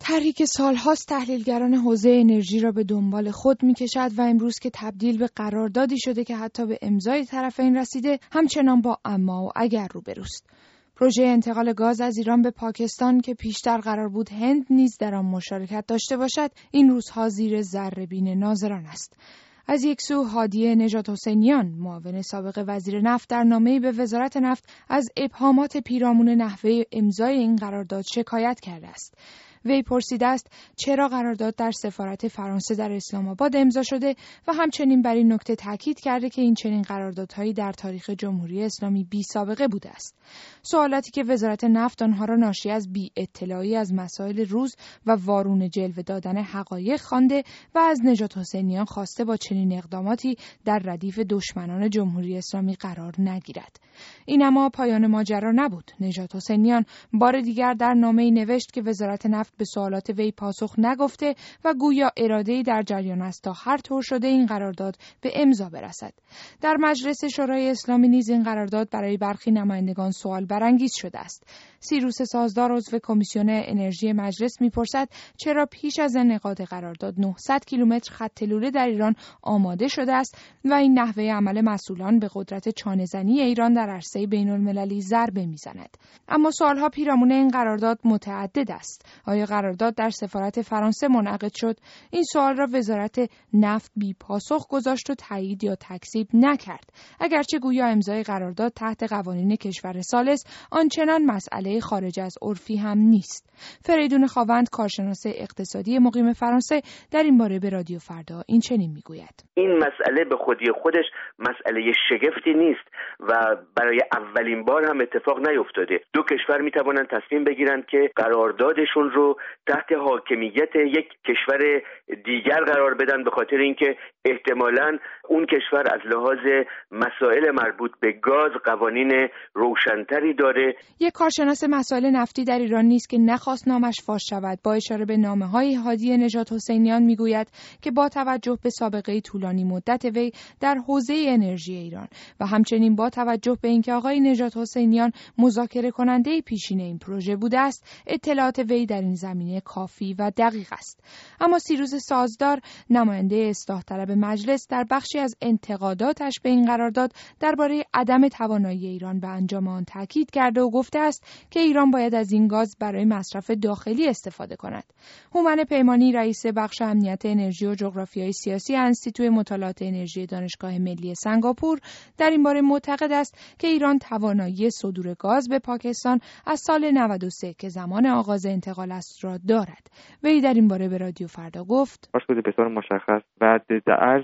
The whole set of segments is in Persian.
طرحی که سالهاست تحلیلگران حوزه انرژی را به دنبال خود می‌کشد و امروز که تبدیل به قراردادی شده که حتی به امضای طرفین رسیده، همچنان با اما و اگر روبروست. پروژه انتقال گاز از ایران به پاکستان که پیشتر قرار بود هند نیز در آن مشارکت داشته باشد، این روزها زیر ذره‌بین ناظران است. از یک سو هادیه نژاد حسینیان، معاون سابق وزیر نفت، در نامه‌ای به وزارت نفت از ابهامات پیرامون نحوه امضای این قرارداد شکایت کرده است. وی پرسیده است چرا قرارداد در سفارت فرانسه در اسلام آباد امضا شده و همچنین بر این نکته تاکید کرده که این چنین قراردادهایی در تاریخ جمهوری اسلامی بی سابقه بوده است. سوالاتی که وزارت نفت آنها را ناشی از بی اطلاعی از مسائل روز و وارونه جلوه دادن حقایق خوانده و از نژاد حسینیان خواسته با چنین اقداماتی در ردیف دشمنان جمهوری اسلامی قرار نگیرد. این اما پایان ماجرا نبود. نژاد حسینیان بار دیگر در نامه‌ای نوشت که وزارت نفت به سوالات وی پاسخ نگفته و گویا اراده‌ای در جریان است تا هر طور شده این قرارداد به امضا برسد. در مجلس شورای اسلامی نیز این قرارداد برای برخی نمایندگان سوال برانگیز شده است. سیروس سازدار عضو کمیسیون انرژی مجلس می‌پرسد چرا پیش از انعقاد قرارداد 900 کیلومتر خط لوله در ایران آماده شده است و این نحوه عمل مسئولان به قدرت چانه‌زنی ایران در عرصه بین‌المللی ضربه می‌زند. اما سوالها پیرامون این قرارداد متعدد است. آیا قرارداد در سفارت فرانسه منعقد شد؟ این سوال را وزارت نفت بی پاسخ گذاشت و تایید یا تکذیب نکرد. اگرچه گویا امضای قرارداد تحت قوانین کشور ثالث آنچنان مسئله خارج از عرفی هم نیست. فریدون خاوند، کارشناس اقتصادی مقیم فرانسه، در این باره به رادیو فردا این چنین میگوید: این مسئله به خودی خودش مسئله شگفتی نیست و برای اولین بار هم اتفاق نیفتاده. دو کشور میتوانند تصمیم بگیرند که قراردادشون رو تحت حاکمیت یک کشور دیگر قرار بدن به خاطر اینکه احتمالاً اون کشور از لحاظ مسائل مربوط به گاز قوانین روشن‌تری داره. یک کارشناس مسائل نفتی در ایران نیست که نخواست نامش فاش شود. با اشاره به نامه‌های هادی نژاد حسینیان میگوید که با توجه به سابقه طولانی مدت وی در حوزه انرژی ایران و همچنین با توجه به اینکه آقای نژاد حسینیان مذاکره کننده پیشین این پروژه بوده است، اطلاعات وی در این زمینه کافی و دقیق است. اما سیروس سازدار، نماینده اصلاح طلب مجلس، در بخشی از انتقاداتش به این قرارداد درباره عدم توانایی ایران به انجام آن تاکید کرده و گفته است که ایران باید از این گاز برای مصرف داخلی استفاده کند. هومن پیمانی، رئیس بخش امنیت انرژی و جغرافیای سیاسی انستیتوی مطالعات انرژی دانشگاه ملی سنگاپور، در این باره معتقد است که ایران توانایی صدور گاز به پاکستان از سال 93 که زمان آغاز انتقال است را دارد. وی در این باره به رادیو فردا گفت: به طور مشخص بعد در عرض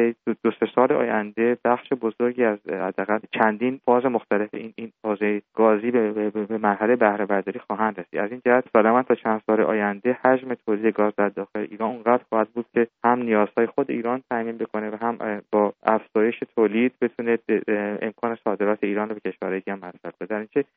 2-3 سال آینده بخش بزرگی از حداقل چندین فاز مختلف این حوزه گازی به مرحله بهره برداری خواهند رسید. از این جهت سالماً تا چند سال آینده حجم تولید گاز در داخل ایران اونقدر خواهد بود که هم نیازهای خود ایران تامین بکنه و هم با افزایش تولید بتونه امکان صادرات ایران رو به کشورهای دیگه مصرف بده. در اینکه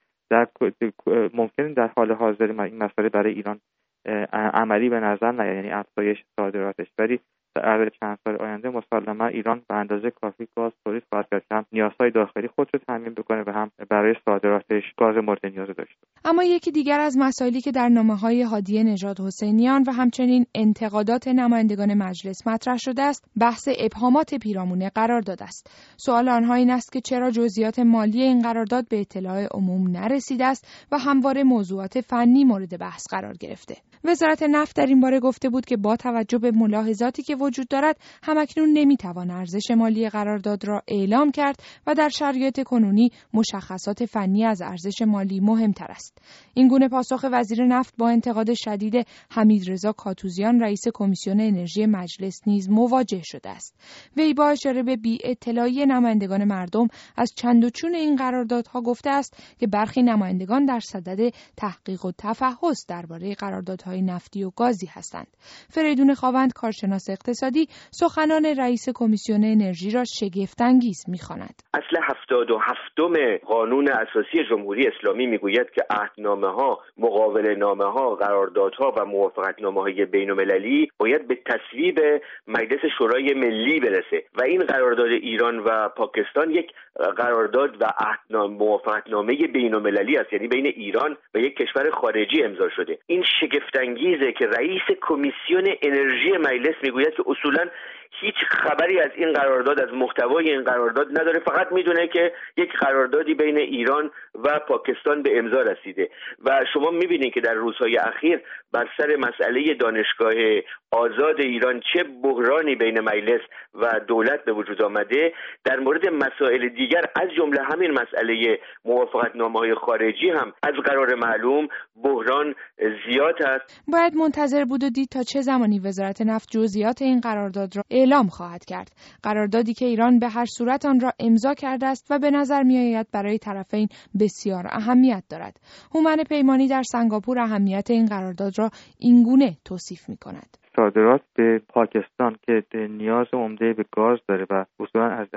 ممکن در حال حاضر این مسئله برای ایران عملی به نظر نیاد، یعنی افزایش صادراتش، ولی در عرض چند سال آینده مسلما ایران به اندازه کافی گاز تولید خواهد کرد که هم نیازهای داخلی خود رو تامین بکنه و هم برای صادراتش گاز مورد نیاز داشته. اما یکی دیگر از مسائلی که در نامه‌های هادی نژاد حسینیان و همچنین انتقادات نمایندگان مجلس مطرح شده است، بحث ابهامات پیرامون قرارداد است. سوال آنها این است که چرا جزئیات مالی این قرارداد به اطلاع عموم نرسیده است و همواره موضوعات فنی مورد بحث قرار گرفته. وزارت نفت در این باره گفته بود که با توجه به ملاحظاتی که وجود دارد، همکنون نمیتوان ارزش مالی قرارداد را اعلام کرد و در شرایط کنونی مشخصات فنی از ارزش مالی مهمتر است. این گونه پاسخ وزیر نفت با انتقاد شدید حمیدرضا کاتوزیان، رئیس کمیسیون انرژی مجلس، نیز مواجه شده است. وی با اشاره به بی اطلاعی نمایندگان مردم از چند و چون این قراردادها گفته است که برخی نمایندگان در صدد تحقیق و تفحص درباره قراردادهای نفتی و گازی هستند. فریدون خاوند، کارشناس اقتصادی، سخنان رئیس کمیسیون انرژی را شگفت‌انگیز می‌خواند. اصل 77م قانون اساسی جمهوری اسلامی میگوید که عهدنامه‌ها، مقاوله‌نامه‌ها، قراردادها و موافقتنامه‌های بین‌المللی باید به تصویب مجلس شورای ملی برسه و این قرارداد ایران و پاکستان یک قرارداد و موافقتنامه بین‌المللی است، یعنی بین ایران و یک کشور خارجی امضا شده. این شگفت انگیزه که رئیس کمیسیون انرژی مجلس میگوید که اصولاً هیچ خبری از این قرارداد، از محتوای این قرارداد نداره، فقط میدونه که یک قراردادی بین ایران و پاکستان به امضا رسیده. و شما میبینید که در روزهای اخیر بر سر مسئله دانشگاه آزاد ایران چه بحرانی بین مجلس و دولت به وجود آمده. در مورد مسائل دیگر از جمله همین مسئله موافقتنامه‌های خارجی هم از قرار معلوم بحران زیاد است. باید منتظر بود و دید تا چه زمانی وزارت نفت جزئیات این قرارداد را اعلام خواهد کرد. قراردادی که ایران به هر صورت آن را امضا کرده است و به نظر می‌آید برای طرفین بسیار اهمیت دارد. هومن پیمانی در سنگاپور اهمیت این قرارداد را اینگونه توصیف می‌کند. صادرات به پاکستان که نیاز عمده به گاز داره و اصولا از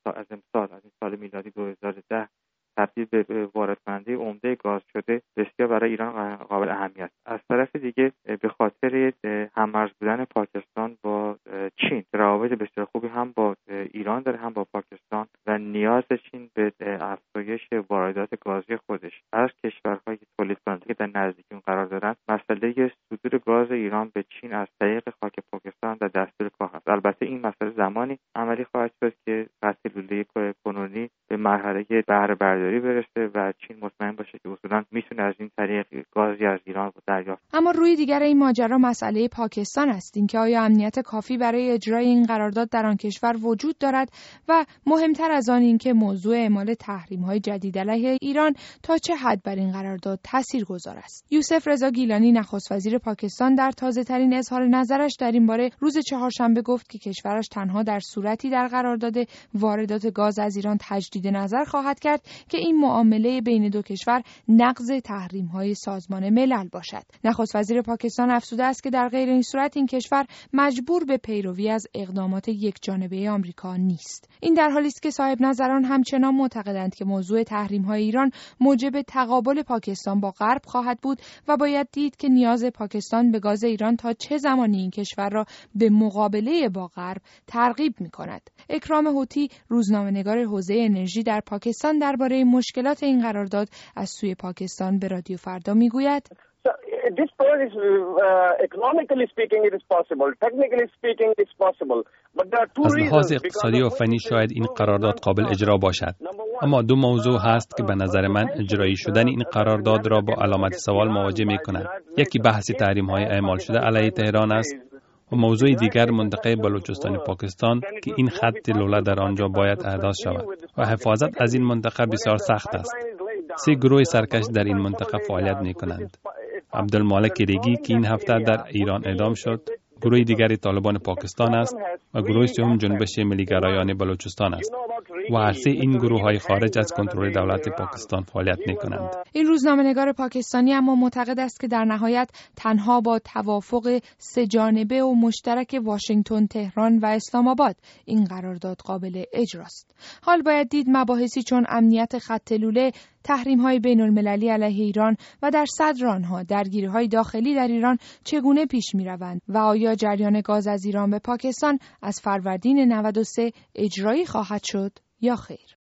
این سال میلادی 2010 تبدیل به وارد کننده عمده گاز شده، بسیار برای ایران قابل اهمیت. از طرف دیگه به خاطر هم‌مرز بودن پاکستان با چین، روابط بسیار خوبی هم با ایران داره هم با پاکستان و نیاز چین به افزایش واردات گازی خودش از کشورهای تولید کننده که در نزدیکی اون قرار دارن، مسئله صدور گاز ایران به چین از طریق خاک پاکستان در دستور کار است. البته این مسئله زمانی عملی خواهد شد که قطع لوله کنونی به مرحله بهره برداری برسه و چین مطمئن باشه که اصولا میتونه از این طریق گازی از ایران دریافت. اما روی دیگر این ماجرا مسئله پاکستان است، اینکه آیا امنیت کافی برای اجرای این قرارداد در آن کشور وجود دارد و مهمتر از آن اینکه موضوع اعمال تحریم‌های جدید علیه ایران تا چه حد بر این قرارداد تاثیرگذار است. یوسف رضا گیلانی نخست وزیر پاکستان در تازه‌ترین اظهار نظرش در این باره روز چهارشنبه گفت که کشورش تنها در صورتی در قرارداد واردات گاز از ایران تجدید نظر خواهد کرد که این معامله بین دو کشور نقض تحریم‌های سازمان ملل باشد. نخست وزیر پاکستان افزوده است که در غیر این صورت این کشور مجبور به پیروی از اقدامات یکجانبه آمریکا نیست. این در حالی است که صاحب نظران همچنان معتقدند که موضوع تحریم‌های ایران موجب تقابل پاکستان با غرب خواهد بود و باید دید که نیاز پاکستان به گاز ایران تا چه زمانی این کشور را به مقابله با غرب ترغیب می‌کند. اکرام هوتی، روزنامه‌نگار حوزه انرژی در پاکستان، درباره مشکلات این قرارداد از سوی پاکستان به رادیو فردا میگوید: This process, economically speaking, it is possible. Technically speaking, it is possible. But there are two reasons. از لحاظ اقتصادی و فنی شاید این قرارداد قابل اجرا باشد. اما دو موضوع هست که به نظر من اجرایی شدن این قرارداد را با علامت سوال مواجه می کند. یکی بحث تحریم‌های اعمال شده علیه تهران است و موضوع دیگر منطقه بلوچستان پاکستان که این خط لوله در آنجا باید احداث شود و حفاظت از این منطقه بسیار سخت است. 3 گروه سرکش در این منطقه فعالیت می کنند. عبدالمالک ریگی که این هفته در ایران اعدام شد، گروه دیگری طالبان پاکستان است و گروه سوم جنبش ملیگرایان بلوچستان است و هر سه این گروه‌های خارج از کنترل دولت پاکستان فعالیت می‌کنند. این روزنامه‌نگار پاکستانی اما معتقد است که در نهایت تنها با توافق 3 جانبه و مشترک واشنگتن، تهران و اسلام آباد این قرارداد قابل اجراست. حال باید دید مباحثی چون امنیت خط لوله، تحریم‌های بین‌المللی علیه ایران و در صدر آنها درگیری‌های داخلی در ایران چگونه پیش می‌روند و آیا جریان گاز از ایران به پاکستان از فروردین 93 اجرایی خواهد شد یا خیر.